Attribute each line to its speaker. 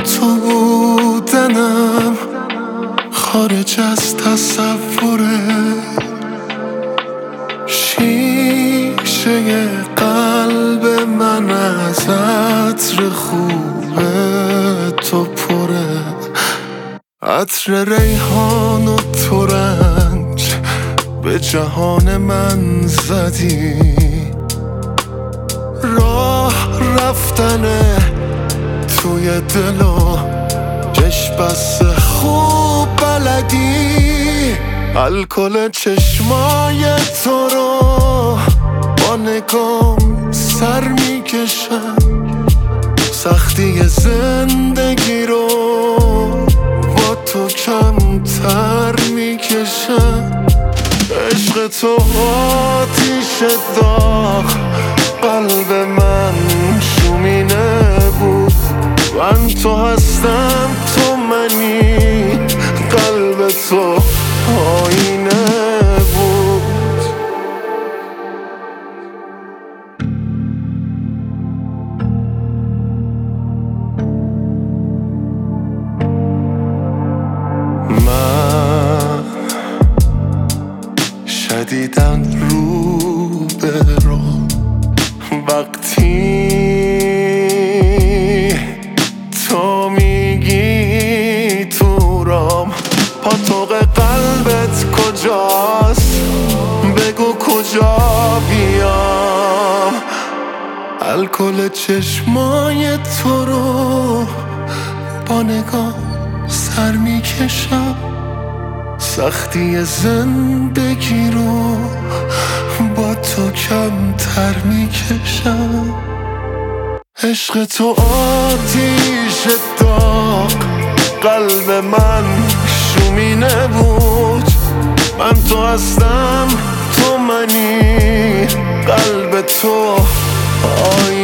Speaker 1: تو بودنم خارج از تصوره، شیشه قلب من از عطر خوب تو پره، عطر ریحان و ترنج به جهان من زدی، راه رفتنه توی دل و چشم بسته خوب بلدی، الکل چشمای تو رو با نگام سر میکشم، سختی زندگی رو با تو کمتر میکشم، عشق تو آتیش داغ قلب من شومینه بود، من تو هستم تو منی، قلب تو آینه بود. من شدیدن رو به رو وقتی تو میگی تو رام، پاتوق قلبت کجاست بگو کجا بیام، الکل چشمای تو رو با نگاه سر میکشم، سختی زندگی رو با تو کمتر میکشم، عشق تو آتیش داغ قلب من شومینه بود، من تو هستم تو منی، قلب تو